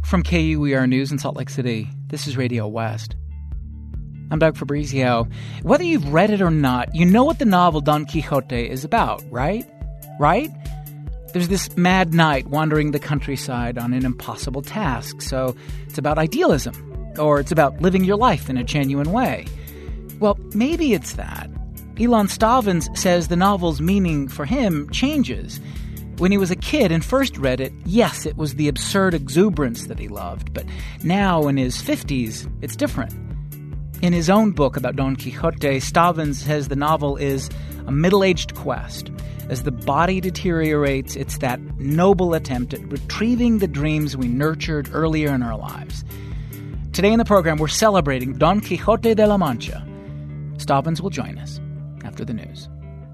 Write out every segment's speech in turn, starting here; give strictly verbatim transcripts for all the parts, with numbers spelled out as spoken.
From K U E R News in Salt Lake City, this is Radio West. I'm Doug Fabrizio. Whether you've read it or not, you know what the novel Don Quixote is about, right? Right? There's this mad knight wandering the countryside on an impossible task, so it's about idealism, or it's about living your life in a genuine way. Well, maybe it's that. Ilan Stavans says the novel's meaning for him changes. When he was a kid and first read it, yes, it was the absurd exuberance that he loved. But now, in his fifties, it's different. In his own book about Don Quixote, Stavans says the novel is a middle-aged quest. As the body deteriorates, it's that noble attempt at retrieving the dreams we nurtured earlier in our lives. Today in the program, we're celebrating Don Quixote de la Mancha. Stavans will join us after the news.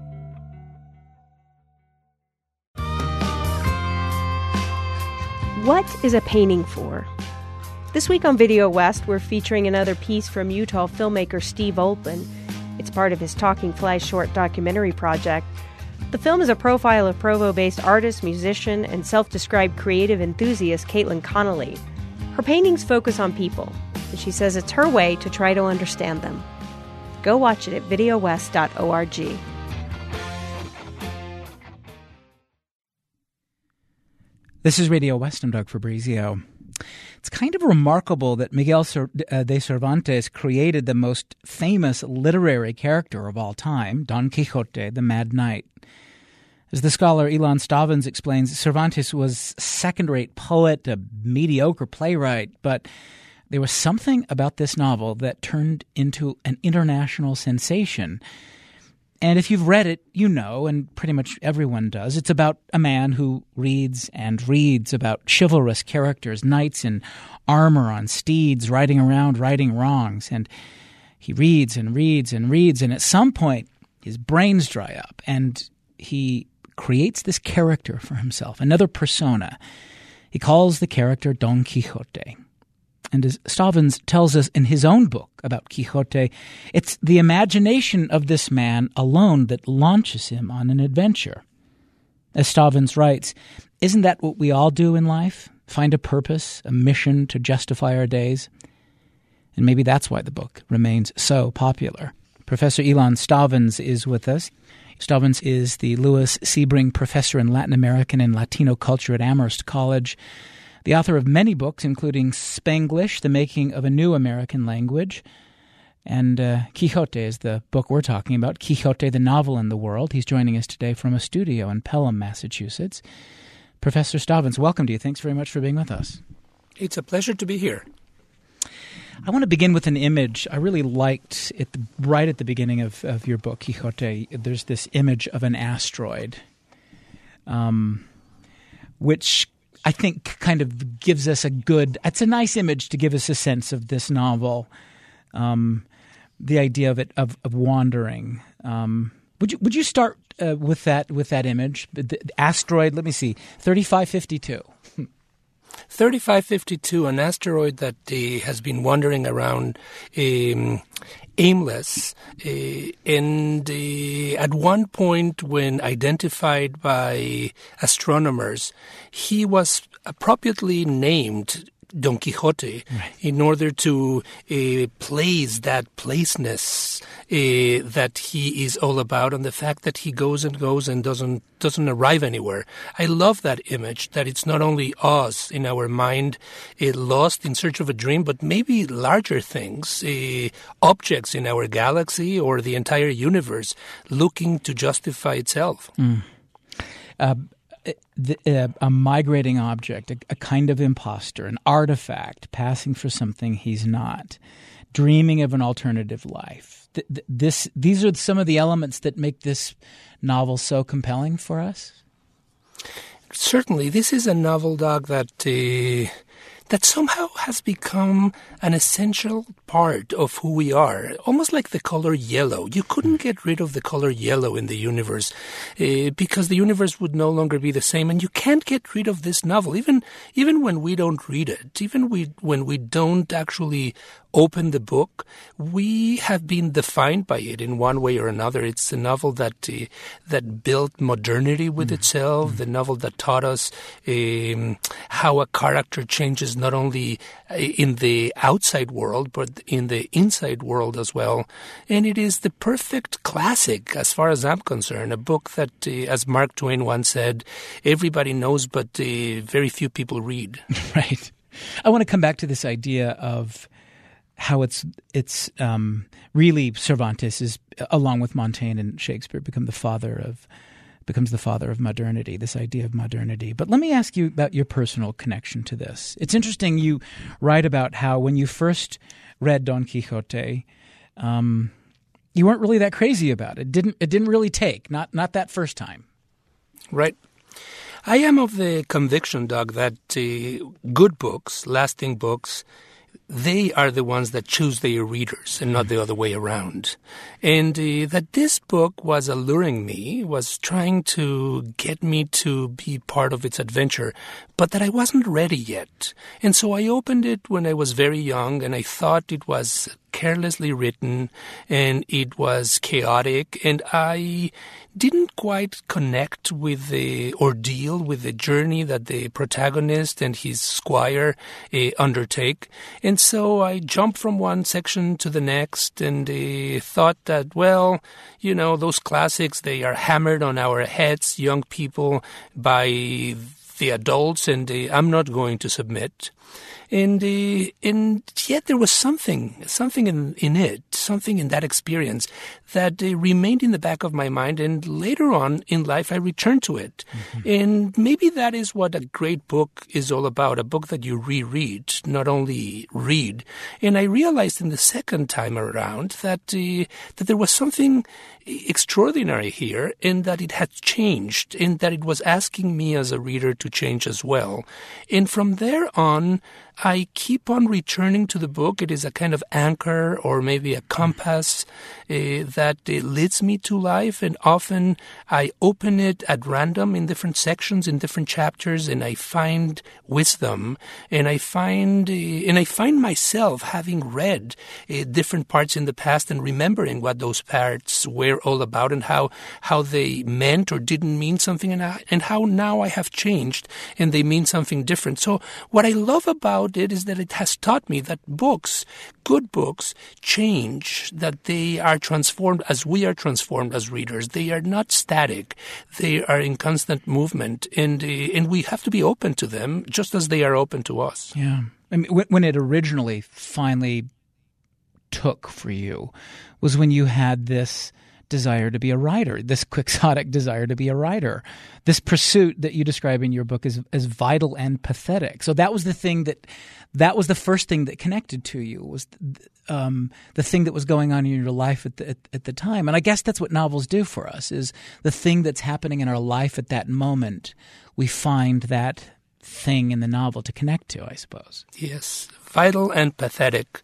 What is a painting for? This week on Video West, we're featuring another piece from Utah filmmaker Steve Oltmann. It's part of his Talking Fly short documentary project. The film is a profile of Provo-based artist, musician, and self-described creative enthusiast Caitlin Connolly. Her paintings focus on people, and she says it's her way to try to understand them. Go watch it at video west dot org. This is Radio West. I'm Doug Fabrizio. It's kind of remarkable that Miguel de Cervantes created the most famous literary character of all time, Don Quixote, the Mad Knight. As the scholar Ilan Stavans explains, Cervantes was a second-rate poet, a mediocre playwright, but there was something about this novel that turned into an international sensation. And if you've read it, you know, and pretty much everyone does, it's about a man who reads and reads about chivalrous characters, knights in armor on steeds, riding around, righting wrongs. And he reads and reads and reads, and at some point, his brains dry up, and he creates this character for himself, another persona. He calls the character Don Quixote. And as Stavans tells us in his own book about Quixote, it's the imagination of this man alone that launches him on an adventure. As Stavans writes, isn't that what we all do in life? Find a purpose, a mission to justify our days? And maybe that's why the book remains so popular. Professor Ilan Stavans is with us. Stavans is the Louis Sebring Professor in Latin American and Latino Culture at Amherst College, the author of many books, including Spanglish, The Making of a New American Language, and uh, Quixote is the book we're talking about, Quixote, the Novel in the World. He's joining us today from a studio in Pelham, Massachusetts. Professor Stavans, welcome to you. Thanks very much for being with us. It's a pleasure to be here. I want to begin with an image I really liked at the, right at the beginning of, of your book, Quixote. There's this image of an asteroid, um, which I think kind of gives us a good – it's a nice image to give us a sense of this novel, um, the idea of it of, of wandering. Um, would you would you start uh, with that with that image? The, the asteroid, let me see, thirty-five fifty-two. thirty-five fifty-two, an asteroid that uh, has been wandering around um, aimless, uh, and uh, at one point when identified by astronomers, he was appropriately named Don Quixote, right, in order to uh, place that placeness uh, that he is all about, and the fact that he goes and goes and doesn't doesn't arrive anywhere. I love that image, that it's not only us in our mind uh, lost in search of a dream, but maybe larger things, uh, objects in our galaxy or the entire universe looking to justify itself. Mm. Uh, The, uh, a migrating object, a, a kind of imposter, an artifact passing for something he's not, dreaming of an alternative life. Th- th- this, these are some of the elements that make this novel so compelling for us? Certainly. This is a novel, Doug, that uh, that somehow has become an essential part of who we are, almost like the color yellow. You couldn't get rid of the color yellow in the universe uh, because the universe would no longer be the same, and you can't get rid of this novel, even even when we don't read it, even we, when we don't actually open the book, we have been defined by it in one way or another. It's a novel that uh, that built modernity with mm. itself, mm. the novel that taught us um, how a character changes not only in the outside world, but in the inside world as well. And it is the perfect classic, as far as I'm concerned, a book that, uh, as Mark Twain once said, everybody knows, but uh, very few people read. Right. I want to come back to this idea of how it's it's um, really Cervantes is, along with Montaigne and Shakespeare, become the father of becomes the father of modernity. This idea of modernity. But let me ask you about your personal connection to this. It's interesting. You write about how when you first read Don Quixote, um, you weren't really that crazy about it. Didn't it? Didn't really take not not that first time. Right. I am of the conviction, Doug, that uh, good books, lasting books, they are the ones that choose their readers and not the other way around. And uh, that this book was alluring me, was trying to get me to be part of its adventure, but that I wasn't ready yet. And so I opened it when I was very young, and I thought it was carelessly written and it was chaotic, and I didn't quite connect with the ordeal, with the journey that the protagonist and his squire uh, undertake. And so I jumped from one section to the next and uh, thought that, well, you know, those classics, they are hammered on our heads, young people, by the adults, and uh, I'm not going to submit. And uh, and yet there was something, something in, in it, something in that experience that uh, remained in the back of my mind. And later on in life, I returned to it. Mm-hmm. And maybe that is what a great book is all about, a book that you reread, not only read. And I realized in the second time around that uh, that there was something extraordinary here, and that it had changed, and that it was asking me as a reader to change as well. And from there on, I keep on returning to the book. It is a kind of anchor or maybe a compass uh, that uh, leads me to life. And often I open it at random in different sections, in different chapters, and I find wisdom. And I find uh, and I find myself having read uh, different parts in the past and remembering what those parts were all about, and how how they meant or didn't mean something, and, I, and how now I have changed and they mean something different. So what I love about it is that it has taught me that books, good books, change, that they are transformed as we are transformed as readers. They are not static. They are in constant movement, and uh, and we have to be open to them just as they are open to us. Yeah. I mean, when it originally finally took for you was when you had this desire to be a writer, this quixotic desire to be a writer, this pursuit that you describe in your book as as vital and pathetic. So that was the thing that, that was the first thing that connected to you, was um, the thing that was going on in your life at the, at, at the time. And I guess that's what novels do for us, is the thing that's happening in our life at that moment, we find that thing in the novel to connect to, I suppose. Yes, vital and pathetic.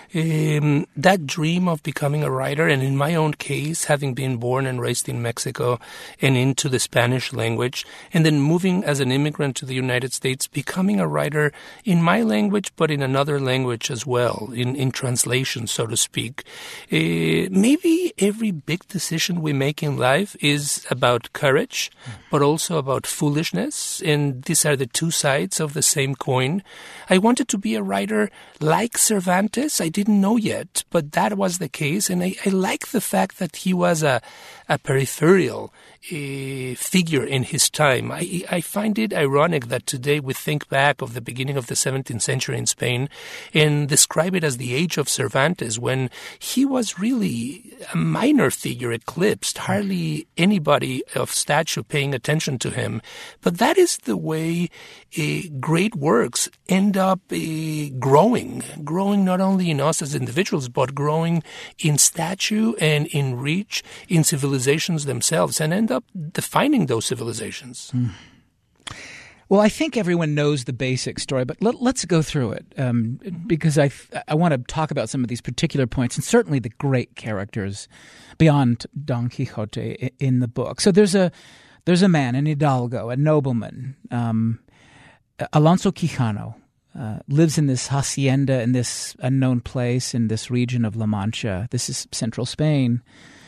Um, that dream of becoming a writer, and in my own case, having been born and raised in Mexico and into the Spanish language, and then moving as an immigrant to the United States, becoming a writer in my language, but in another language as well, in, in translation, so to speak. Uh, maybe every big decision we make in life is about courage, mm. but also about foolishness, and these are the two sides of the same coin. I wanted to be a writer like Cervantes. I didn't know yet, but that was the case. And I, I like the fact that he was a, a peripheral uh, figure in his time. I, I find it ironic that today we think back of the beginning of the seventeenth century in Spain and describe it as the age of Cervantes, when he was really a minor figure, eclipsed, hardly anybody of stature paying attention to him. But that is the way uh, great works end up uh, growing, growing not only in us as individuals, but growing in stature and in reach in civilizations themselves, and end up defining those civilizations. Mm. Well, I think everyone knows the basic story, but let, let's go through it, um, because I I want to talk about some of these particular points, and certainly the great characters beyond Don Quixote in the book. So there's a there's a man, an hidalgo, a nobleman, um, Alonso Quijano, uh, lives in this hacienda in this unknown place in this region of La Mancha. This is central Spain.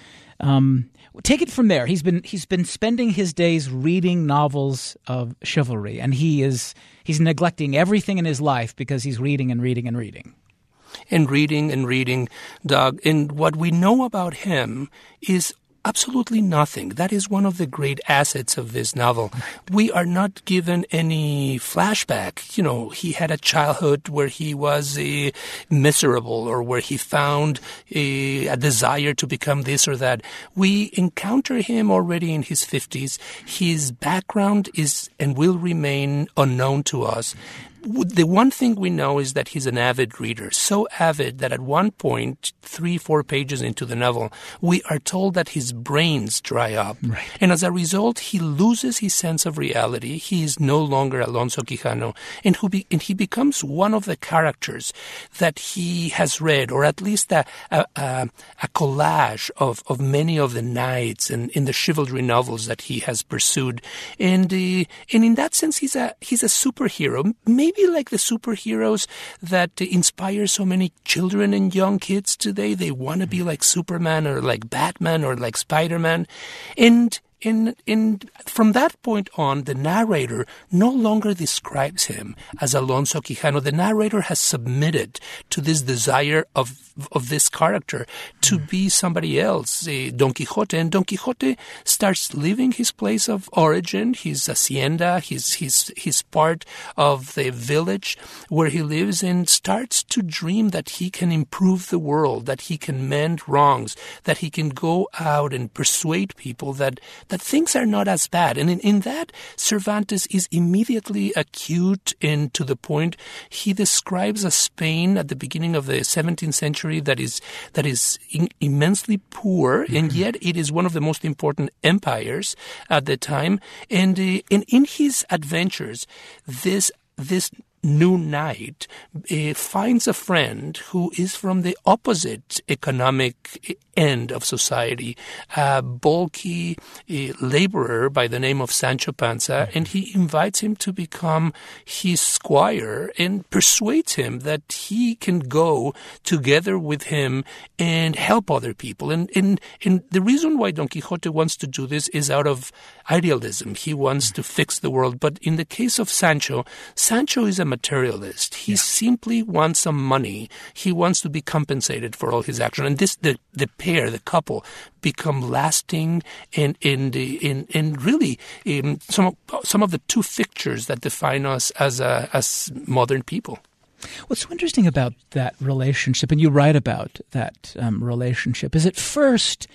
Um, take it from there. He's been he's been spending his days reading novels of chivalry, and he is he's neglecting everything in his life because he's reading and reading and reading. And reading and reading, Doug. And what we know about him is absolutely nothing. That is one of the great assets of this novel. We are not given any flashback. You know, he had a childhood where he was uh, miserable or where he found a, a desire to become this or that. We encounter him already in his fifties. His background is and will remain unknown to us. The one thing we know is that he's an avid reader, so avid that at one point, three, four pages into the novel, we are told that his brains dry up. Right. And as a result, he loses his sense of reality. He is no longer Alonso Quijano, and, who be, and he becomes one of the characters that he has read, or at least a, a, a, a collage of, of many of the knights and in the chivalry novels that he has pursued. And, uh, and in that sense, he's a, he's a superhero. Maybe Maybe like the superheroes that inspire so many children and young kids today. They want to be like Superman or like Batman or like Spider-Man. And in, in, from that point on, the narrator no longer describes him as Alonso Quijano. The narrator has submitted to this desire of of this character to be somebody else, uh, Don Quixote. And Don Quixote starts leaving his place of origin, his hacienda, his, his, his part of the village where he lives, and starts to dream that he can improve the world, that he can mend wrongs, that he can go out and persuade people that, that things are not as bad. And in, in that, Cervantes is immediately acute and to the point. He describes a Spain at the beginning of the seventeenth century that is that is in, immensely poor, mm-hmm. and yet it is one of the most important empires at the time. And, uh, and in his adventures, this this new knight uh, finds a friend who is from the opposite economic end of society, a bulky uh, laborer by the name of Sancho Panza, and he invites him to become his squire and persuades him that he can go together with him and help other people. And, and, and the reason why Don Quixote wants to do this is out of idealism. He wants to fix the world. But in the case of Sancho, Sancho is a materialist. He yeah. simply wants some money. He wants to be compensated for all his action. And this, the, the pair, the couple, become lasting and and and, and really um, some of, some of the two fixtures that define us as a, as modern people. What's so interesting about that relationship, and you write about that um, relationship, is at first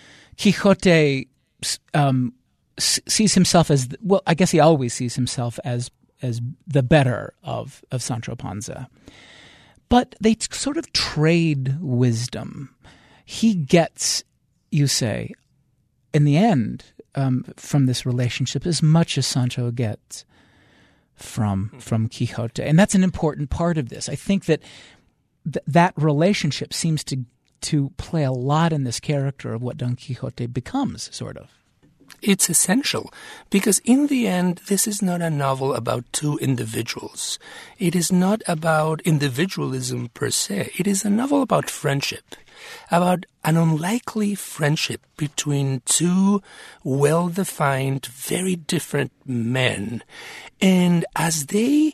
Quixote um, sees himself as, well, I guess he always sees himself as as the better of, of Sancho Panza. But they t- sort of trade wisdom. He gets, you say, in the end, um, from this relationship as much as Sancho gets from from Quixote. And that's an important part of this. I think that th- that relationship seems to to play a lot in this character of what Don Quixote becomes, sort of. It's essential because in the end, this is not a novel about two individuals. It is not about individualism per se. It is a novel about friendship, about an unlikely friendship between two well-defined, very different men. And as they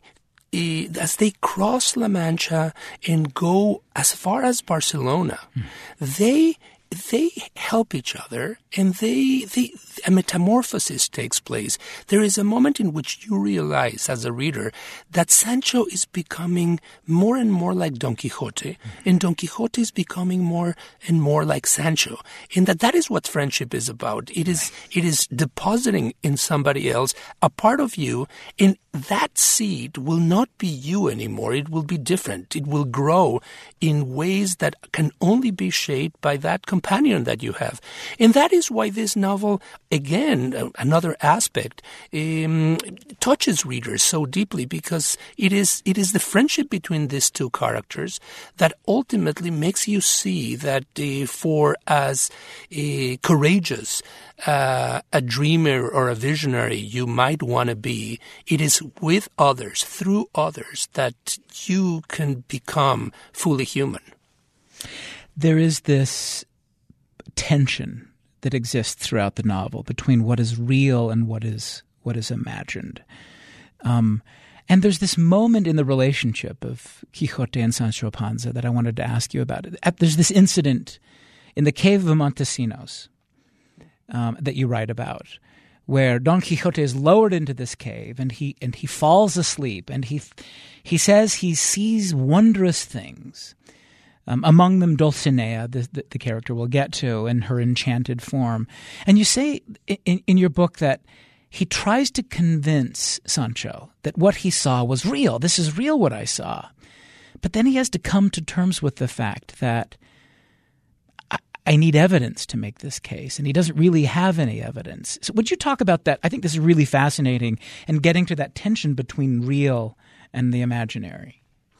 as they cross La Mancha and go as far as Barcelona, mm. they they help each other, and they, they a metamorphosis takes place. There is a moment in which you realize as a reader that Sancho is becoming more and more like Don Quixote, mm-hmm. and Don Quixote is becoming more and more like Sancho, and that that is what friendship is about. It is it is depositing in somebody else a part of you, and that seed will not be you anymore. It will be different. It will grow in ways that can only be shaped by that comp- companion that you have. And that is why this novel, again, another aspect, um, touches readers so deeply, because it is it is the friendship between these two characters that ultimately makes you see that uh, for as uh, courageous uh, a dreamer or a visionary you might want to be, it is with others, through others, that you can become fully human. There is this tension that exists throughout the novel between what is real and what is what is imagined. Um, and there's this moment in the relationship of Quixote and Sancho Panza that I wanted to ask you about. There's this incident in the cave of Montesinos um, that you write about, where Don Quixote is lowered into this cave and he and he falls asleep, and he he says he sees wondrous things. Um, among them, Dulcinea, the, the, the character we'll get to, in her enchanted form. And you say in, in your book that he tries to convince Sancho that what he saw was real. This is real, what I saw. But then he has to come to terms with the fact that I, I need evidence to make this case, and he doesn't really have any evidence. So would you talk about that? I think this is really fascinating, and getting to that tension between real and the imaginary.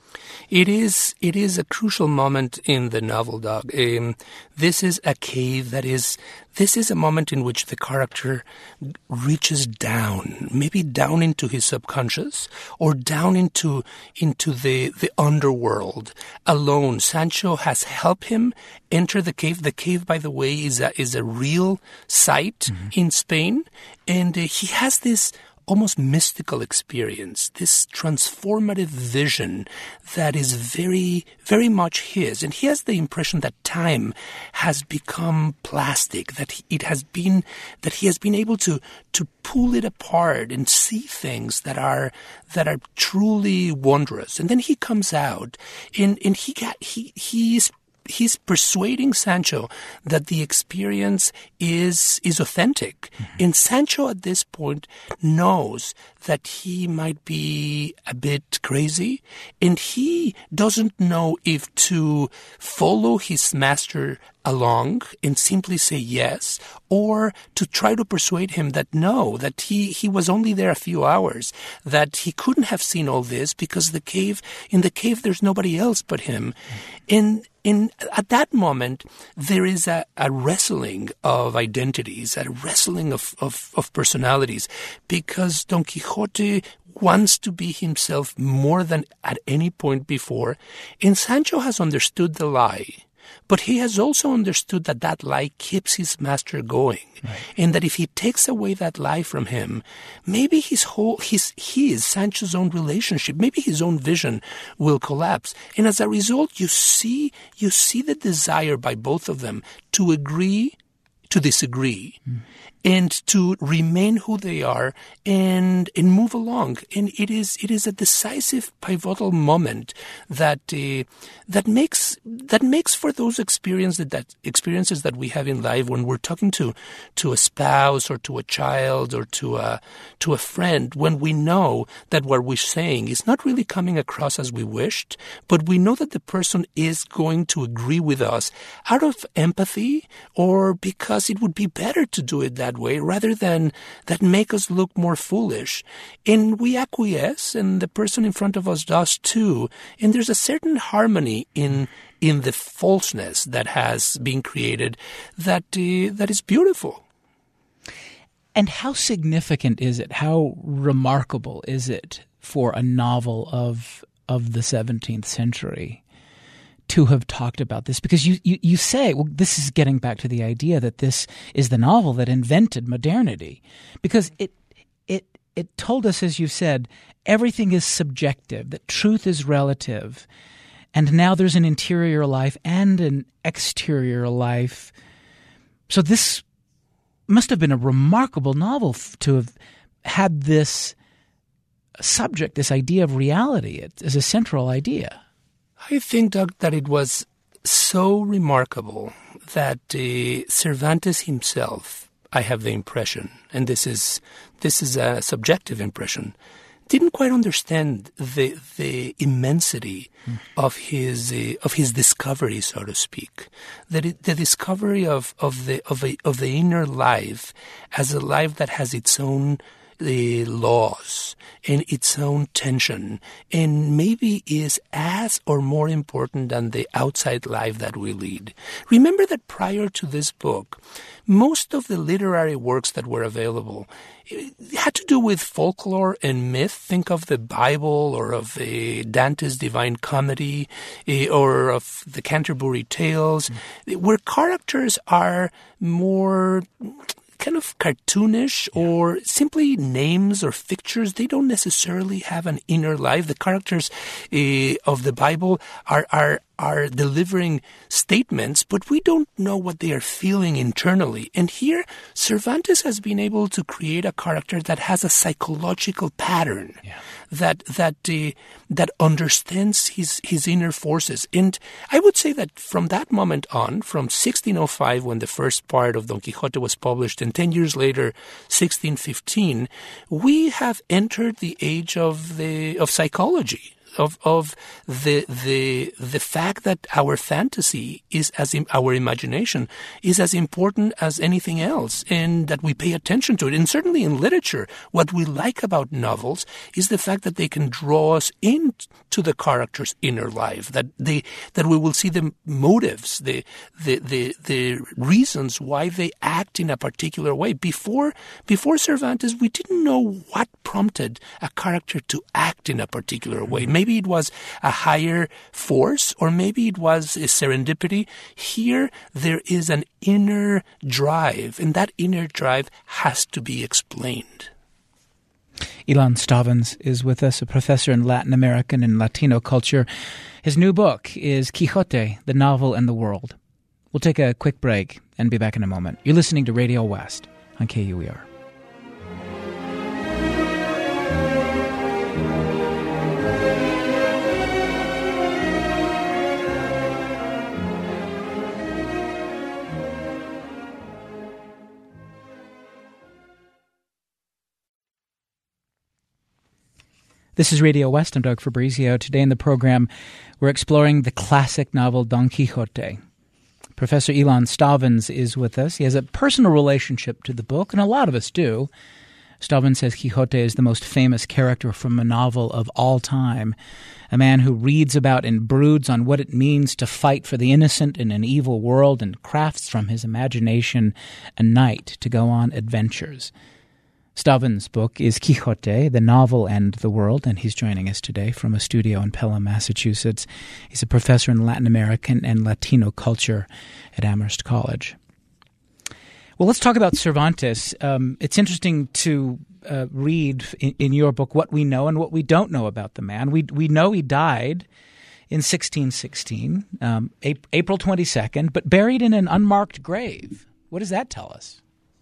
It is it is a crucial moment in the novel, Doug. Um, this is a cave that is, this is a moment in which the character reaches down, maybe down into his subconscious or down into into the, the underworld alone. Sancho has helped him enter the cave. The cave, by the way, is a, is a real site mm-hmm. in Spain. And uh, he has this almost mystical experience, this transformative vision that is very, very much his. And he has the impression that time has become plastic, that it has been, that he has been able to, to pull it apart and see things that are, that are truly wondrous. And then he comes out and, and he got, he, he's He's persuading Sancho that the experience is is authentic. Mm-hmm. And Sancho at this point knows that he might be a bit crazy, and he doesn't know if to follow his master along and simply say yes, or to try to persuade him that no, that he, he was only there a few hours, that he couldn't have seen all this because the cave, in the cave there's nobody else but him. And in at that moment, there is a, a wrestling of identities, a wrestling of, of, of personalities, because Don Quixote wants to be himself more than at any point before, and Sancho has understood the lie. But he has also understood that that lie keeps his master going, right. And that if he takes away that lie from him, maybe his whole, his, his, Sancho's own relationship, maybe his own vision will collapse. And as a result, you see, you see the desire by both of them to agree to disagree. Mm. And to remain who they are and and move along. And it is it is a decisive, pivotal moment that uh, that makes that makes for those experiences that experiences that we have in life when we're talking to to a spouse or to a child or to a to a friend, when we know that what we're saying is not really coming across as we wished, but we know that the person is going to agree with us out of empathy or because it would be better to do it that way rather than that make us look more foolish. And we acquiesce, and the person in front of us does too. And there's a certain harmony in in the falseness that has been created that uh, that is beautiful. And how significant is it? How remarkable is it for a novel of of the seventeenth century to have talked about this? Because you, you, you say, well, this is getting back to the idea that this is the novel that invented modernity. Because it it it told us, as you said, everything is subjective, that truth is relative. And now there's an interior life and an exterior life. So this must have been a remarkable novel f- to have had this subject, this idea of reality as a central idea. I think, Doug, that it was so remarkable that uh, Cervantes himself, I have the impression, and this is this is a subjective impression, didn't quite understand the the immensity mm. of his uh, of his discovery, so to speak. That it, the discovery of of the of a of the inner life as a life that has its own the laws and its own tension, and maybe is as or more important than the outside life that we lead. Remember that prior to this book, most of the literary works that were available had to do with folklore and myth. Think of the Bible or of the Dante's Divine Comedy or of the Canterbury Tales, mm. where characters are more kind of cartoonish or simply names or fixtures. They don't necessarily have an inner life. The characters uh, of the Bible are, are are delivering statements, but we don't know what they are feeling internally. And here, Cervantes has been able to create a character that has a psychological pattern, yeah. that that uh, that understands his his inner forces. And I would say that from that moment on, from sixteen oh five, when the first part of Don Quixote was published, and ten years later, sixteen fifteen, we have entered the age of the of psychology. Of of the the the fact that our fantasy is as in, our imagination is as important as anything else, and that we pay attention to it. And certainly in literature, what we like about novels is the fact that they can draw us into the character's inner life. That they that we will see the motives, the the the the reasons why they act in a particular way. Before before Cervantes, we didn't know what prompted a character to act in a particular way. Maybe Maybe it was a higher force, or maybe it was a serendipity. Here, there is an inner drive, and that inner drive has to be explained. Ilan Stavans is with us, a professor in Latin American and Latino culture. His new book is Quixote, the Novel and the World. We'll take a quick break and be back in a moment. You're listening to Radio West on K U E R. This is Radio West. I'm Doug Fabrizio. Today in the program, we're exploring the classic novel Don Quixote. Professor Ilan Stavans is with us. He has a personal relationship to the book, and a lot of us do. Stavans says Quixote is the most famous character from a novel of all time, a man who reads about and broods on what it means to fight for the innocent in an evil world and crafts from his imagination a knight to go on adventures. Stavans' book is Quixote, the Novel and the World, and he's joining us today from a studio in Pelham, Massachusetts. He's a professor in Latin American and Latino culture at Amherst College. Well, let's talk about Cervantes. Um, it's interesting to uh, read in, in your book what we know and what we don't know about the man. We we know he died in sixteen sixteen, um, April twenty-second, but buried in an unmarked grave. What does that tell us?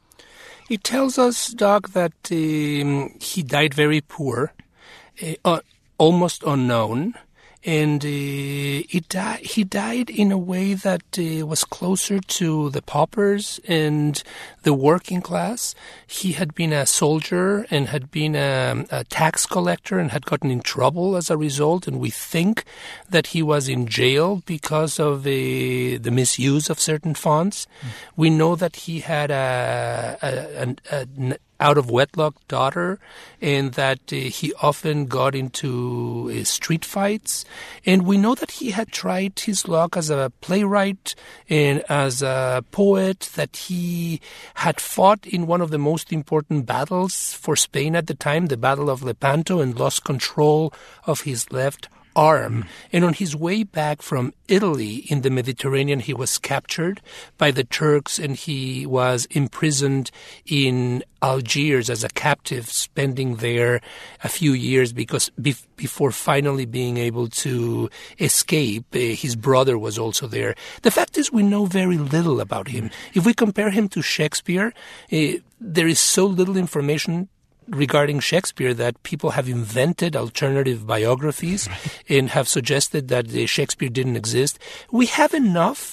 It tells us, Doc, that um, he died very poor, uh, almost unknown, and uh, he, di- he died in a way that uh, was closer to the paupers and the working class. He had been a soldier and had been a, a tax collector and had gotten in trouble as a result, and we think that he was in jail because of the, the misuse of certain funds. Mm. We know that he had a, a, a, a out-of-wedlock daughter, and that uh, he often got into uh, street fights. And we know that he had tried his luck as a playwright and as a poet, that he had fought in one of the most important battles for Spain at the time, the Battle of Lepanto, and lost control of his left arm. And on his way back from Italy in the Mediterranean, he was captured by the Turks, and he was imprisoned in Algiers as a captive, spending there a few years because be- before finally being able to escape. Uh, his brother was also there. The fact is, we know very little about him. If we compare him to Shakespeare, uh, there is so little information regarding Shakespeare that people have invented alternative biographies and have suggested that uh, Shakespeare didn't exist. We have enough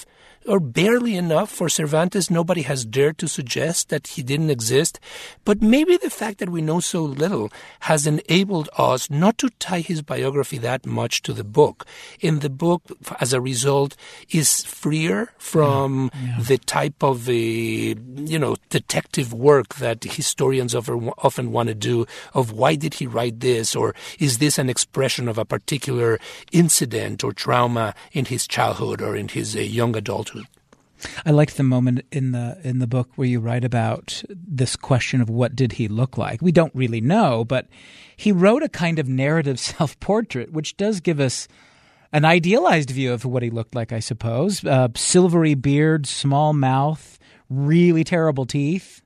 or barely enough for Cervantes. Nobody has dared to suggest that he didn't exist. But maybe the fact that we know so little has enabled us not to tie his biography that much to the book. In the book, as a result, is freer from yeah, yeah. the type of, a, you know, detective work that historians often want to do of why did he write this, or is this an expression of a particular incident or trauma in his childhood or in his uh, young adulthood. I liked the moment in the in the book where you write about this question of what did he look like. We don't really know, but he wrote a kind of narrative self-portrait, which does give us an idealized view of what he looked like, I suppose. Uh, silvery beard, small mouth, really terrible teeth.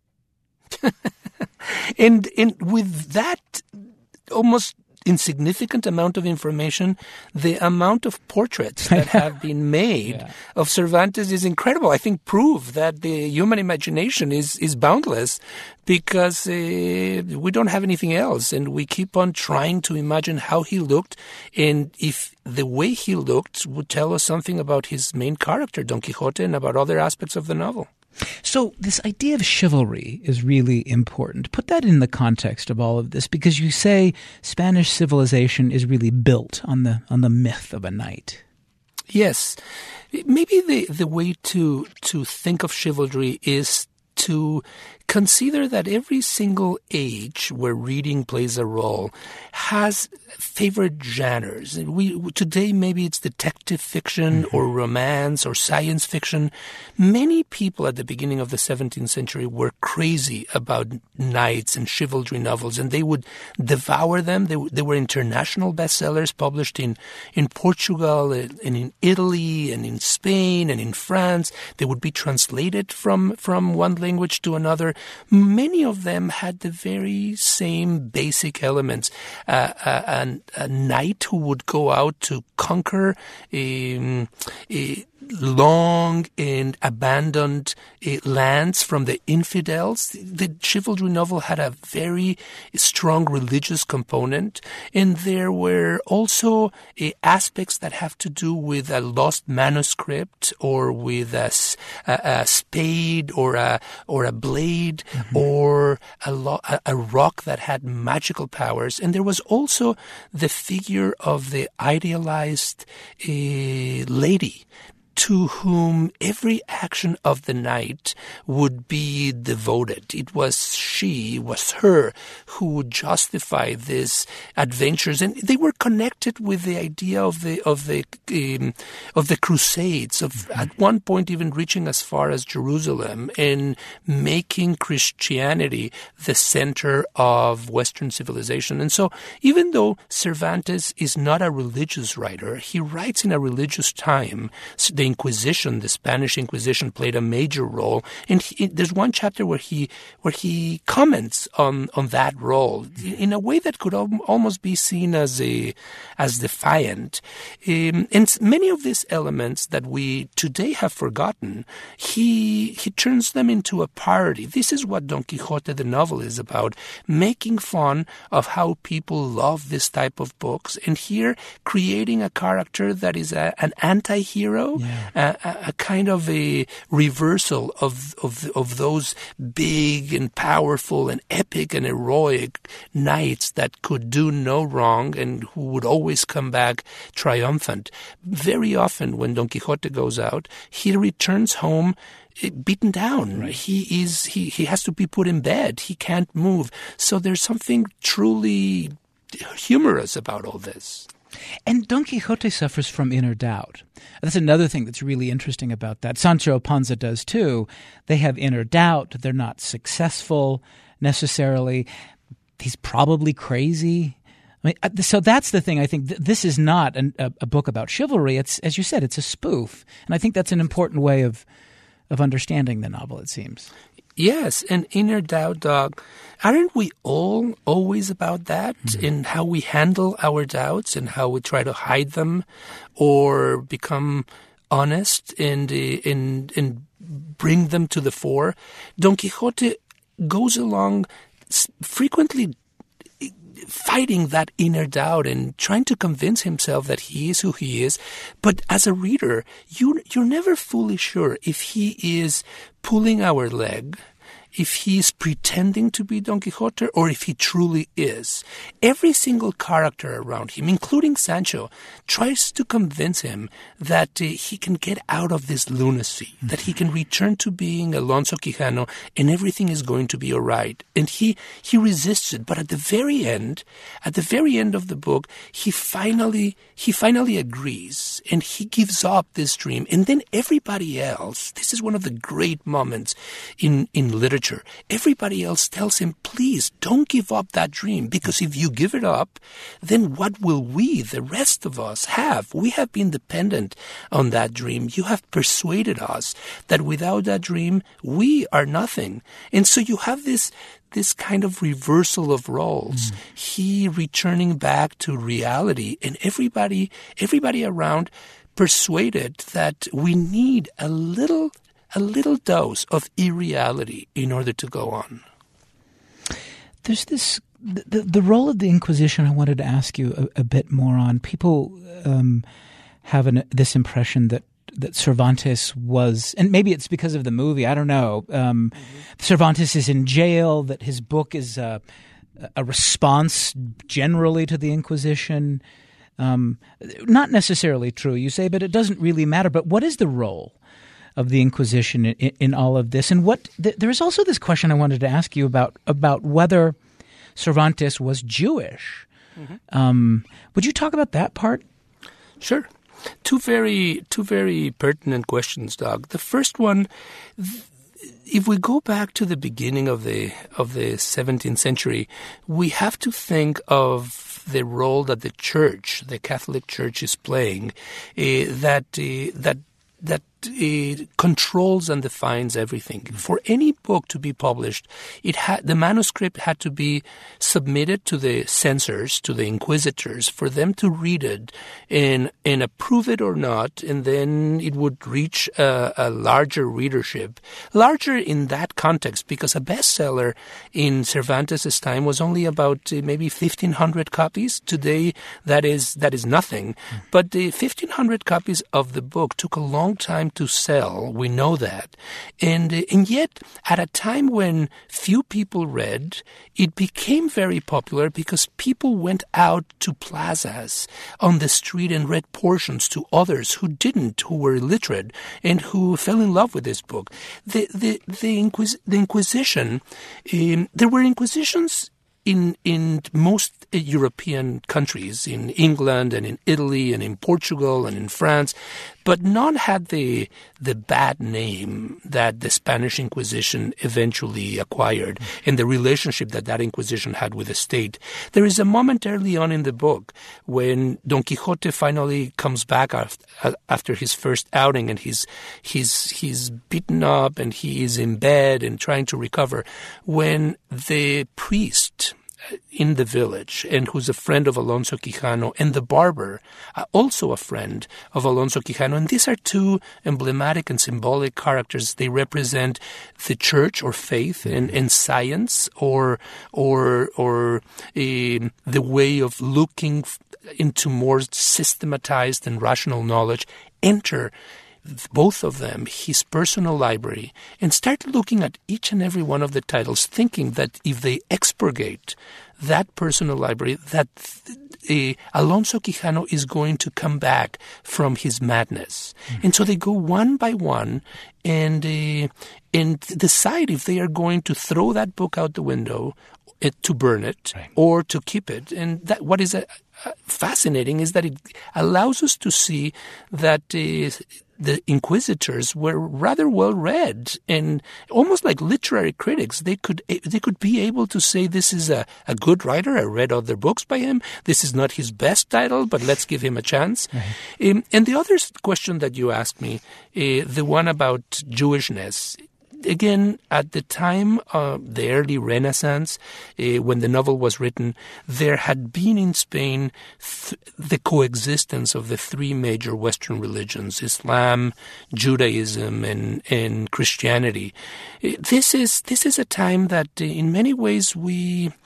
and and with that almost insignificant amount of information, the amount of portraits that have been made yeah. of Cervantes is incredible. I think prove that the human imagination is, is boundless, because uh, we don't have anything else, and we keep on trying to imagine how he looked, and if the way he looked would tell us something about his main character, Don Quixote, and about other aspects of the novel. So this idea of chivalry is really important. Put that in the context of all of this, because you say Spanish civilization is really built on the on the myth of a knight. Yes. Maybe the, the way to to think of chivalry is to consider that every single age where reading plays a role has favorite genres. We today maybe it's detective fiction mm-hmm. or romance or science fiction. Many people at the beginning of the seventeenth century were crazy about knights and chivalry novels, and they would devour them. They, they were international bestsellers published in, in Portugal and in Italy and in Spain and in France. They would be translated from, from one language to another. Many of them had the very same basic elements. Uh, a, a knight who would go out to conquer um, a long and abandoned uh, lands from the infidels. The chivalry novel had a very strong religious component, and there were also uh, aspects that have to do with a lost manuscript, or with a, a, a spade, or a or a blade, mm-hmm. or a, lo- a, a rock that had magical powers. And there was also the figure of the idealized uh, lady, to whom every action of the knight would be devoted. It was she, was her, who would justify these adventures, and they were connected with the idea of the of the um, of the Crusades, of mm-hmm. at one point even reaching as far as Jerusalem and making Christianity the center of Western civilization. And so, even though Cervantes is not a religious writer, he writes in a religious time. So the Inquisition, the Spanish Inquisition, played a major role, and he, there's one chapter where he where he comments on, on that role in a way that could al- almost be seen as a as defiant. Um, and many of these elements that we today have forgotten, he he turns them into a parody. This is what Don Quixote the novel is about: making fun of how people love this type of books, and here creating a character that is a, an anti-hero. Yeah. A, a kind of a reversal of, of of those big and powerful and epic and heroic knights that could do no wrong and who would always come back triumphant. Very often when Don Quixote goes out, he returns home beaten down. Right. He is he, he has to be put in bed. He can't move. So there's something truly humorous about all this. And Don Quixote suffers from inner doubt. That's another thing that's really interesting about that. Sancho Panza does too. They have inner doubt. They're not successful necessarily. He's probably crazy. I mean, so that's the thing. I think th- this is not an, a, a book about chivalry. It's, as you said, it's a spoof. And I think that's an important way of of understanding the novel, it seems. Yes, and inner doubt, Doug. Aren't we all always about that mm-hmm. in how we handle our doubts and how we try to hide them or become honest and, uh, and, and bring them to the fore? Don Quixote goes along frequently fighting that inner doubt and trying to convince himself that he is who he is. But as a reader, you, you're never fully sure if he is pulling our leg, if he's pretending to be Don Quixote, or if he truly is. Every single character around him, including Sancho, tries to convince him that uh, he can get out of this lunacy, mm-hmm. that he can return to being Alonso Quijano and everything is going to be all right. And he, he resists it. But at the very end, at the very end of the book, he finally, he finally agrees and he gives up this dream. And then everybody else, this is one of the great moments in, in literature, everybody else tells him, please don't give up that dream, because if you give it up, then what will we, the rest of us, have? We have been dependent on that dream. You have persuaded us that without that dream, we are nothing. And so you have this this kind of reversal of roles. Mm. He returning back to reality, and everybody, everybody around persuaded that we need a little a little dose of irreality in order to go on. There's this, the, the role of the Inquisition I wanted to ask you a, a bit more on. People um, have an, this impression that, that Cervantes was, and maybe it's because of the movie, I don't know, um, mm-hmm. Cervantes is in jail, that his book is a, a response generally to the Inquisition. Um, not necessarily true, you say, but it doesn't really matter. But what is the role of the Inquisition in, in all of this? And what th- there is also this question I wanted to ask you about about whether Cervantes was Jewish. Mm-hmm. Um, would you talk about that part? Sure. Two very two very pertinent questions, Doug. The first one, th- if we go back to the beginning of the of the seventeenth century, we have to think of the role that the Church, the Catholic Church, is playing. Uh, that uh, that that it controls and defines everything. For any book to be published, it had the manuscript had to be submitted to the censors, to the inquisitors, for them to read it and and approve it or not, and then it would reach a, a larger readership, larger in that context, because a bestseller in Cervantes' time was only about uh, maybe fifteen hundred copies. Today, that is that is nothing. Mm. But the fifteen hundred copies of the book took a long time to sell. We know that. And, uh, and yet, at a time when few people read, it became very popular because people went out to plazas on the street and read portions to others who didn't, who were illiterate, and who fell in love with this book. The, the, the, Inquis- the Inquisition, um, there were Inquisitions In in most European countries, in England and in Italy and in Portugal and in France, but none had the the bad name that the Spanish Inquisition eventually acquired and the relationship that that Inquisition had with the state. There is a moment early on in the book when Don Quixote finally comes back after, after his first outing, and he's he's he's beaten up and he is in bed and trying to recover, when the priest in the village, and who's a friend of Alonso Quijano, and the barber, uh, also a friend of Alonso Quijano. And these are two emblematic and symbolic characters. They represent the church or faith and, and science, or or or uh, the way of looking into more systematized and rational knowledge. Enter both of them, his personal library, and start looking at each and every one of the titles, thinking that if they expurgate that personal library, that uh, Alonso Quijano is going to come back from his madness. Mm-hmm. And so they go one by one and uh, and decide if they are going to throw that book out the window, uh, to burn it, right, or to keep it. And that what is uh, fascinating is that it allows us to see that uh, the inquisitors were rather well read, and almost like literary critics. They could they could be able to say, this is a, a good writer. I read other books by him. This is not his best title, but let's give him a chance. Right. Um, and the other question that you asked me, uh, the one about Jewishness, again, at the time of the early Renaissance, uh, when the novel was written, there had been in Spain th- the coexistence of the three major Western religions, Islam, Judaism, and, and Christianity. Uh, this is this is a time that, uh, in many ways, we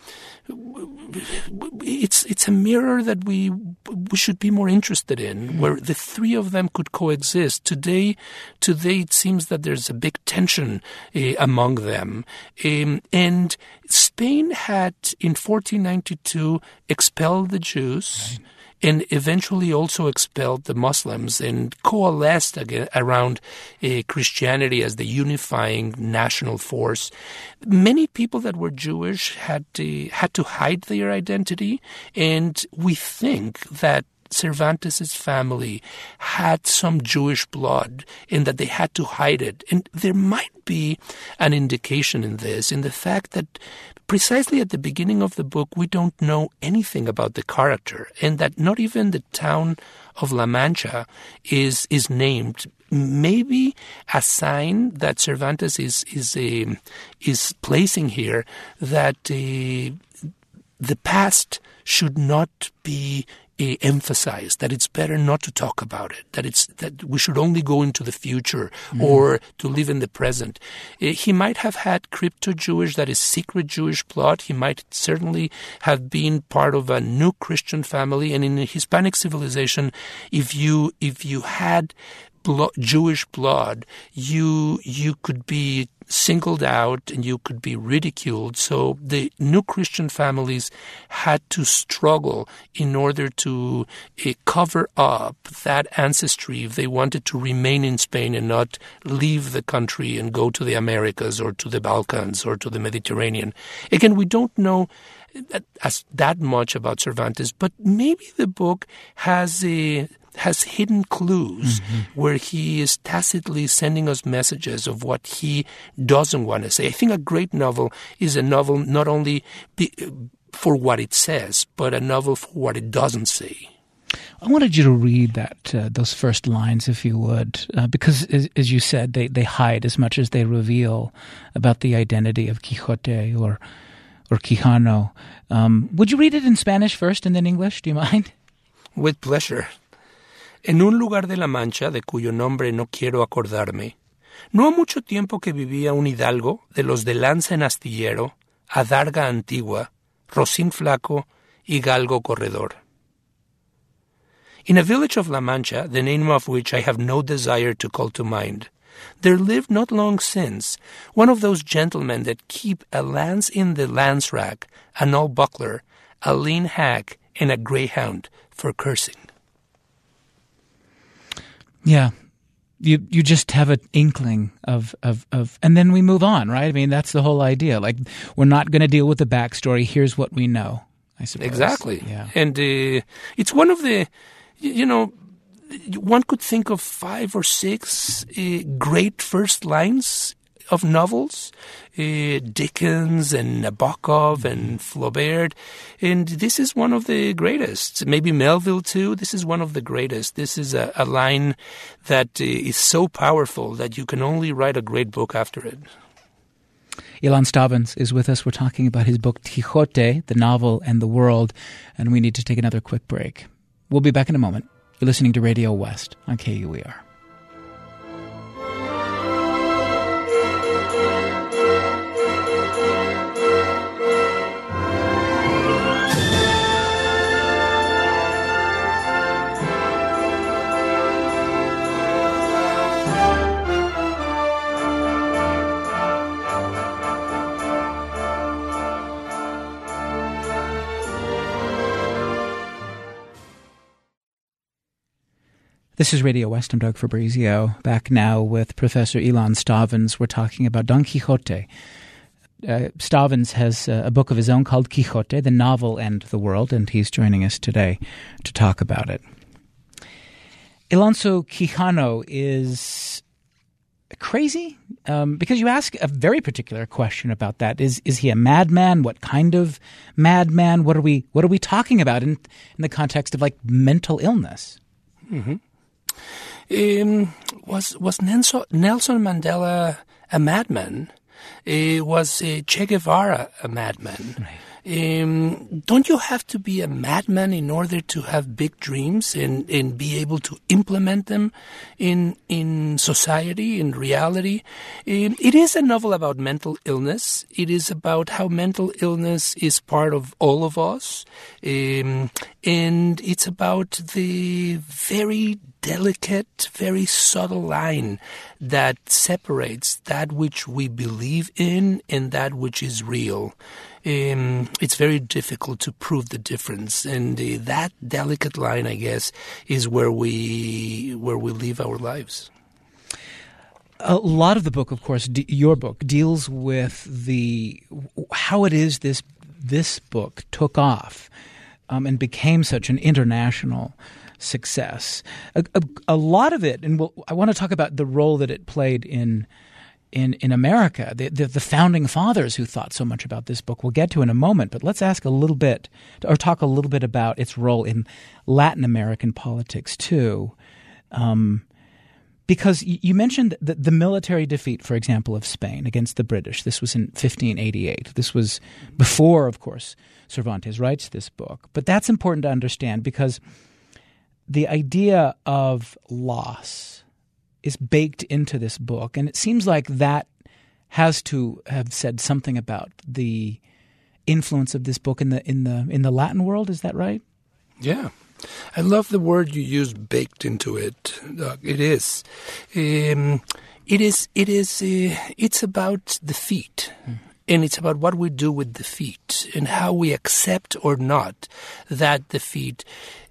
it's it's a mirror that we we should be more interested in, where the three of them could coexist. Today, today it seems that there's a big tension uh, among them, um, and Spain had in fourteen ninety-two expelled the Jews. Right. And eventually also expelled the Muslims and coalesced again around uh, Christianity as the unifying national force. Many people that were Jewish had to, had to hide their identity, and we think that Cervantes' family had some Jewish blood and that they had to hide it. And there might be an indication in this, in the fact that precisely at the beginning of the book, we don't know anything about the character, and that not even the town of La Mancha is is named. Maybe a sign that Cervantes is is uh, is placing here that uh, the past should not be Uh, emphasize, that it's better not to talk about it, that it's that we should only go into the future mm. or to live in the present. Uh, he might have had crypto-Jewish, that is secret Jewish blood. He might certainly have been part of a new Christian family. And in a Hispanic civilization, if you if you had blo- Jewish blood, you you could be singled out and you could be ridiculed. So the new Christian families had to struggle in order to uh, cover up that ancestry if they wanted to remain in Spain and not leave the country and go to the Americas or to the Balkans or to the Mediterranean. Again, we don't know that, as that much about Cervantes, but maybe the book has a has hidden clues mm-hmm. where he is tacitly sending us messages of what he doesn't want to say. I think a great novel is a novel not only be, for what it says, but a novel for what it doesn't say. I wanted you to read that uh, those first lines, if you would, uh, because, as, as you said, they, they hide as much as they reveal about the identity of Quixote or or Quijano. Um, would you read it in Spanish first and then English? Do you mind? With pleasure. En un lugar de La Mancha, de cuyo nombre no quiero acordarme, no ha mucho tiempo que vivía un hidalgo de los de lanza en astillero, adarga antigua, rocín flaco y galgo corredor. In a village of La Mancha, the name of which I have no desire to call to mind, there lived not long since one of those gentlemen that keep a lance in the lance rack, an old buckler, a lean hack, and a greyhound for cursing. Yeah. You you just have an inkling of, of, of, and then we move on, right? I mean, that's the whole idea. Like, we're not going to deal with the backstory. Here's what we know, I suppose. Exactly. Yeah. And uh, it's one of the, you know, one could think of five or six uh, great first lines of novels, uh, Dickens and Nabokov and Flaubert, and this is one of the greatest. Maybe Melville too. This is one of the greatest. This is a, a line that uh, is so powerful that you can only write a great book after it. Ilan Stavans is with us. We're talking about his book Quixote, the novel and the world, and we need to take another quick break. We'll be back in a moment. You're listening to Radio West on K U E R. This is Radio West. I'm Doug Fabrizio, back now with Professor Ilan Stavans. We're talking about Don Quixote. Uh, Stavans has uh, a book of his own called Quixote, the novel and the world, and he's joining us today to talk about it. Ilan, so Quijano is crazy? Um, because you ask a very particular question about that. Is is he a madman? What kind of madman? What are we what are we talking about in, in the context of, like, mental illness? Mm-hmm. Um, was was Nelson, Nelson Mandela a madman? Uh, was uh, Che Guevara a madman? Right. Um, don't you have to be a madman in order to have big dreams and, and be able to implement them in in society, in reality? Um, it is a novel about mental illness. It is about how mental illness is part of all of us. Um, and it's about the very delicate, very subtle line that separates that which we believe in and that which is real. Um, it's very difficult to prove the difference, and uh, that delicate line, I guess, is where we where we live our lives. A lot of the book, of course, de- your book, deals with the how it is this this book took off um, and became such an international success. A, a, a lot of it, and we'll, I want to talk about the role that it played in in in America, the, the the founding fathers who thought so much about this book. We'll get to in a moment, but let's ask a little bit, or talk a little bit about its role in Latin American politics too. Um, because you mentioned the, the military defeat, for example, of Spain against the British. This was in fifteen eighty-eight. This was before, of course, Cervantes writes this book. But that's important to understand because the idea of loss is baked into this book, and it seems like that has to have said something about the influence of this book in the in the in the Latin world. Is that right? Yeah, I love the word you used, baked into it. Uh, it is, um, it is, it is. Uh, it's about defeat. Mm. And it's about what we do with defeat and how we accept or not that defeat.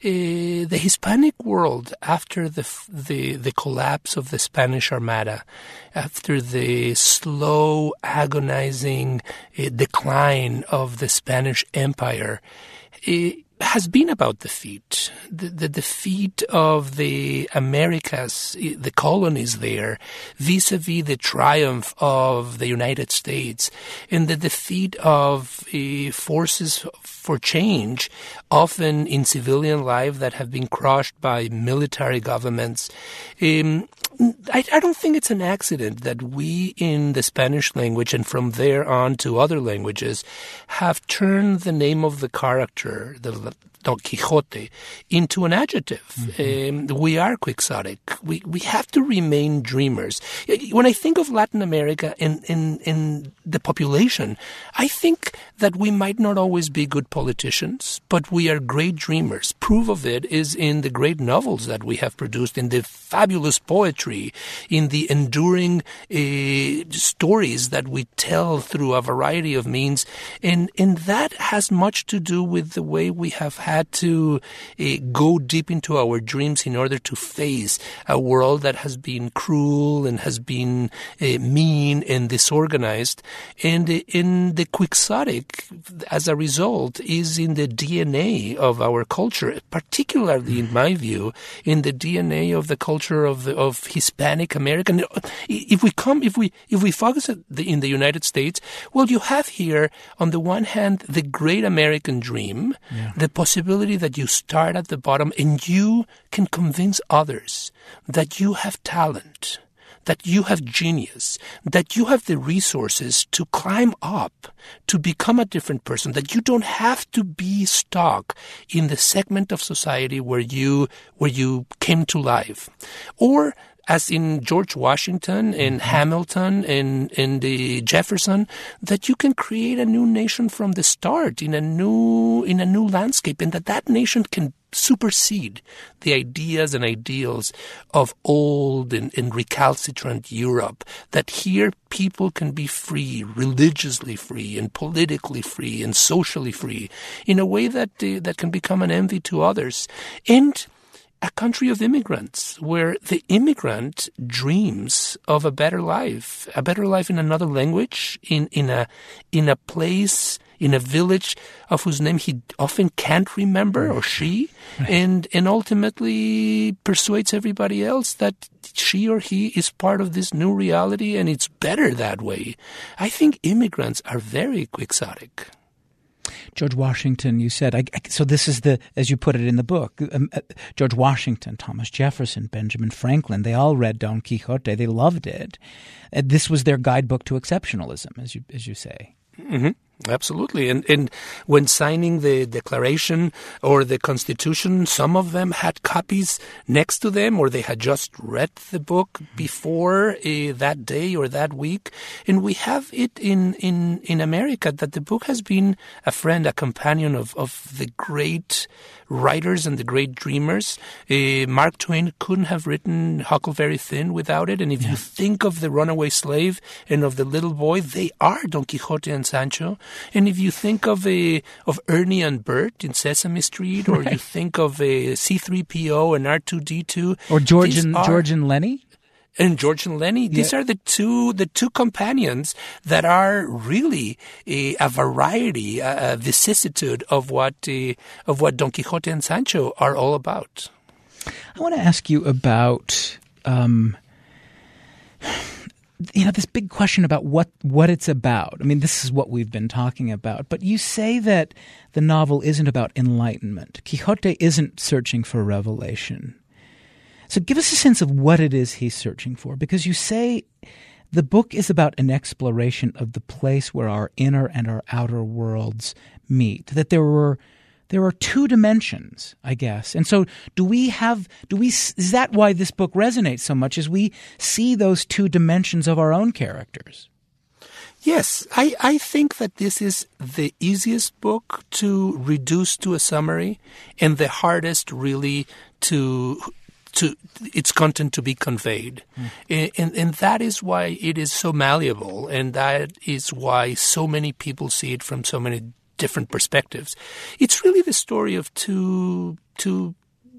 Uh, the Hispanic world, after the, the the collapse of the Spanish Armada, after the slow, agonizing uh, decline of the Spanish Empire, it has been about defeat. The, the defeat of the Americas, the colonies there, vis-a-vis the triumph of the United States, and the defeat of uh, forces for change, often in civilian life that have been crushed by military governments. Um, I, I don't think it's an accident that we in the Spanish language and from there on to other languages have turned the name of the character, the Don Quixote, into an adjective. Mm-hmm. Um, we are quixotic. We we have to remain dreamers. When I think of Latin America and in, in the population, I think that we might not always be good politicians, but we are great dreamers. Proof of it is in the great novels that we have produced, in the fabulous poetry, in the enduring uh, stories that we tell through a variety of means. And, and that has much to do with the way we have had to uh, go deep into our dreams in order to face a world that has been cruel and has been uh, mean and disorganized. And uh, in the quixotic, as a result, is in the D N A of our culture, particularly, in my view, in the D N A of the culture of the, of Hispanic American. If we come, if we if we focus the, in the United States, well, you have here on the one hand the great American dream, yeah. the possibility that you start at the bottom and you can convince others that you have talent, that you have genius, that you have the resources to climb up, to become a different person, that you don't have to be stuck in the segment of society where you where you came to life. Or as in George Washington and Hamilton and, and uh, Jefferson, that you can create a new nation from the start in a new in a new landscape, and that that nation can supersede the ideas and ideals of old and, and recalcitrant Europe, that here people can be free, religiously free and politically free and socially free in a way that uh, that can become an envy to others. And a country of immigrants where the immigrant dreams of a better life, a better life in another language, in, in a in a place, in a village of whose name he often can't remember, or she, right. and and ultimately persuades everybody else that she or he is part of this new reality and it's better that way. I think immigrants are very quixotic. George Washington, you said, I, I, so this is the, as you put it in the book, um, uh, George Washington, Thomas Jefferson, Benjamin Franklin, they all read Don Quixote. They loved it. Uh, this was their guidebook to exceptionalism, as you as you say. Mm-hmm. Absolutely. And, and when signing the Declaration or the Constitution, some of them had copies next to them, or they had just read the book before uh, that day or that week. And we have it in, in, in America that the book has been a friend, a companion of, of the great writers and the great dreamers. Uh, Mark Twain couldn't have written Huckleberry Finn without it. And if yeah. you think of the runaway slave and of the little boy, they are Don Quixote and Sancho. And if you think of a of Ernie and Bert in Sesame Street, or right. you think of a C three P O and R two D two, or George and are, George and Lenny, and George and Lenny, yeah. these are the two the two companions that are really a, a variety, a, a vicissitude of what uh, of what Don Quixote and Sancho are all about. I want to ask you about. Um, You know, this big question about what, what it's about. I mean, this is what we've been talking about. But you say that the novel isn't about enlightenment. Quixote isn't searching for revelation. So give us a sense of what it is he's searching for. Because you say the book is about an exploration of the place where our inner and our outer worlds meet. That there were... There are two dimensions, I guess. And so do we have, do we, is that why this book resonates so much, as we see those two dimensions of our own characters? Yes, I, I think that this is the easiest book to reduce to a summary, and the hardest really to to its content to be conveyed. Mm. And, and that is why it is so malleable, and that is why so many people see it from so many different perspectives. It's really the story of two two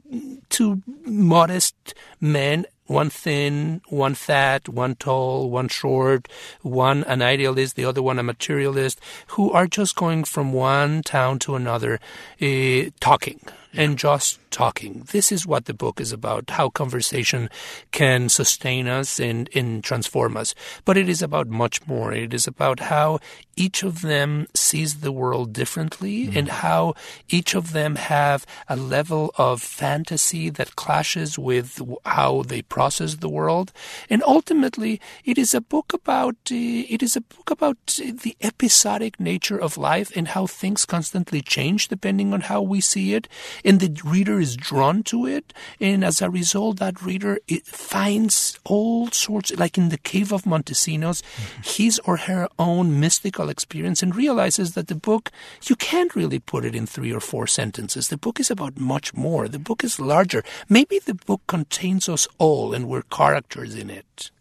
two modest men, one thin, one fat, one tall, one short, one an idealist, the other one a materialist, who are just going from one town to another, uh, talking and just talking. This is what the book is about, how conversation can sustain us and, and transform us. But it is about much more. It is about how each of them sees the world differently, mm. and how each of them have a level of fantasy that clashes with how they process the world. And ultimately, it is a book about uh, it is a book about the episodic nature of life and how things constantly change depending on how we see it. And the reader is drawn to it, and as a result, that reader it finds all sorts, like in the Cave of Montesinos, mm-hmm. his or her own mystical experience, and realizes that the book, you can't really put it in three or four sentences. The book is about much more. The book is larger. Maybe the book contains us all, and we're characters in it.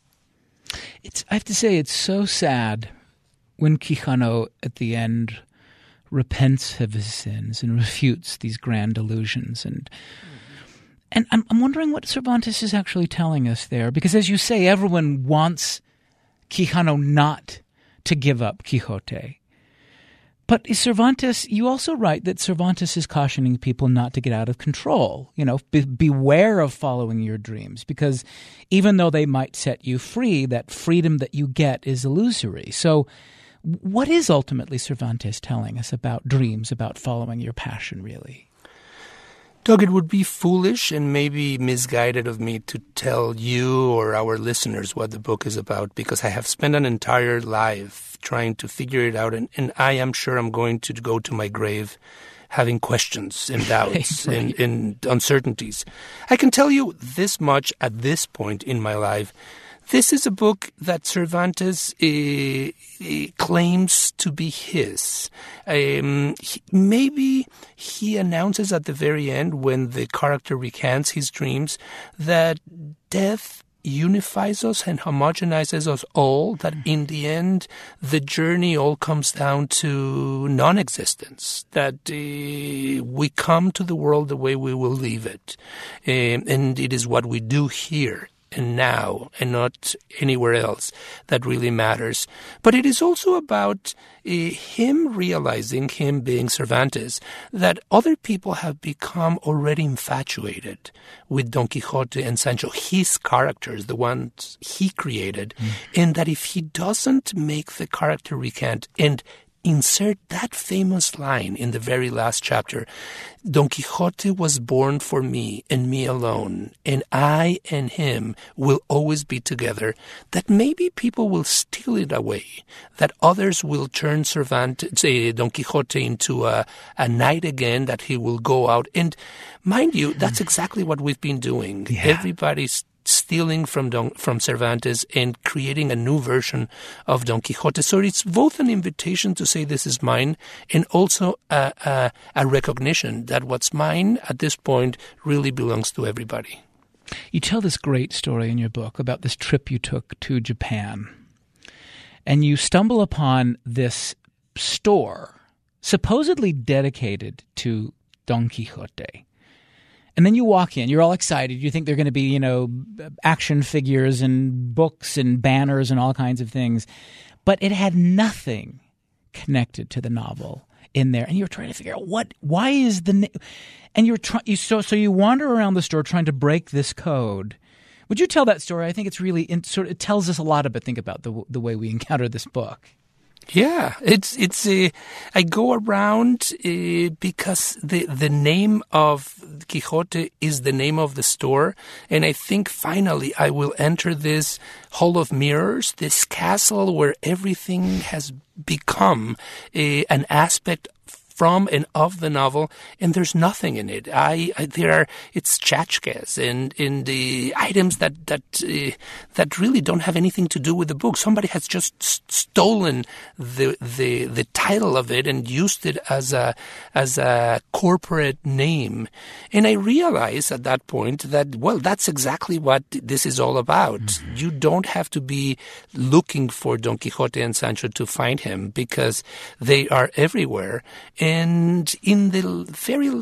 It's, I have to say, it's so sad when Quijano, at the end, repents of his sins and refutes these grand delusions. And mm-hmm. and I'm, I'm wondering what Cervantes is actually telling us there. Because as you say, everyone wants Quijano not to give up Quixote. But is Cervantes, you also write that Cervantes is cautioning people not to get out of control. You know, be, beware of following your dreams, because even though they might set you free, that freedom that you get is illusory. So what is ultimately Cervantes telling us about dreams, about following your passion, really? Doug, it would be foolish and maybe misguided of me to tell you or our listeners what the book is about, because I have spent an entire life trying to figure it out, and, and I am sure I'm going to go to my grave having questions and doubts right, right. And, and uncertainties. I can tell you this much at this point in my life. This is a book that Cervantes uh, uh, claims to be his. Um, he, maybe he announces at the very end, when the character recants his dreams, that death unifies us and homogenizes us all, that in the end the journey all comes down to non-existence, that uh, we come to the world the way we will leave it. Um, and it is what we do here and now, and not anywhere else, that really matters. But it is also about uh, him realizing, him being Cervantes, that other people have become already infatuated with Don Quixote and Sancho, his characters, the ones he created, mm. and that if he doesn't make the character recant and insert that famous line in the very last chapter. Don Quixote was born for me and me alone, and I and him will always be together. That maybe people will steal it away, that others will turn Cervantes, uh, Don Quixote into a, a knight again, that he will go out. And mind you, that's exactly what we've been doing. Yeah. Everybody's stealing from Don, from Cervantes and creating a new version of Don Quixote. So it's both an invitation to say this is mine, and also a, a, a recognition that what's mine at this point really belongs to everybody. You tell this great story in your book about this trip you took to Japan, and you stumble upon this store supposedly dedicated to Don Quixote. And then you walk in, you're all excited. You think they're going to be, you know, action figures and books and banners and all kinds of things. But it had nothing connected to the novel in there. And you're trying to figure out what, why is the, na- and you're trying, you, so, so you wander around the store trying to break this code. Would you tell that story? I think it's really, in, sort of, it tells us a lot about, think about the the way we encounter this book. Yeah, it's it's. Uh, I go around uh, because the the name of Quixote is the name of the store, and I think finally I will enter this hall of mirrors, this castle where everything has become uh, an aspect from and of the novel, and there's nothing in it. I, I there are it's tchotchkes and and the items that that uh, that really don't have anything to do with the book. Somebody has just s- stolen the the the title of it and used it as a as a corporate name. And I realized at that point that, well, that's exactly what this is all about. Mm-hmm. You don't have to be looking for Don Quixote and Sancho to find him, because they are everywhere. And in the very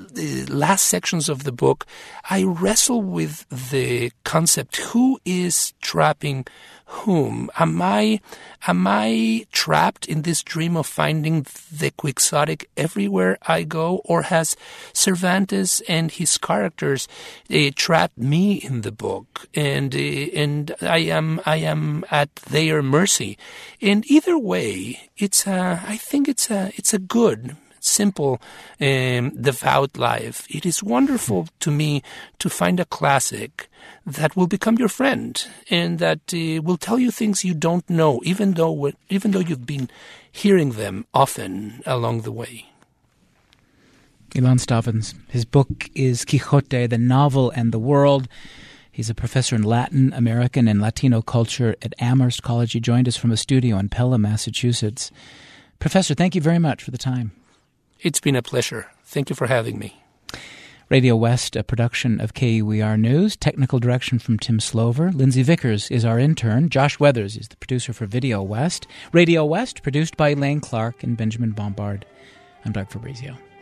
last sections of the book, I wrestle with the concept: who is trapping whom? Am I, am I trapped in this dream of finding the quixotic everywhere I go, or has Cervantes and his characters uh, trapped me in the book, and uh, and I am I am at their mercy? And either way, it's a, I think it's a it's a good, simple, um, devout life. It is wonderful to me to find a classic that will become your friend, and that uh, will tell you things you don't know, even though even though you've been hearing them often along the way. Ilan Stavans. His book is Quixote, the Novel and the World. He's a professor in Latin American and Latino culture at Amherst College. He joined us from a studio in Pelham, Massachusetts. Professor, thank you very much for the time. It's been a pleasure. Thank you for having me. Radio West, a production of K U E R News. Technical direction from Tim Slover. Lindsay Vickers is our intern. Josh Weathers is the producer for Video West. Radio West, produced by Elaine Clark and Benjamin Bombard. I'm Doug Fabrizio.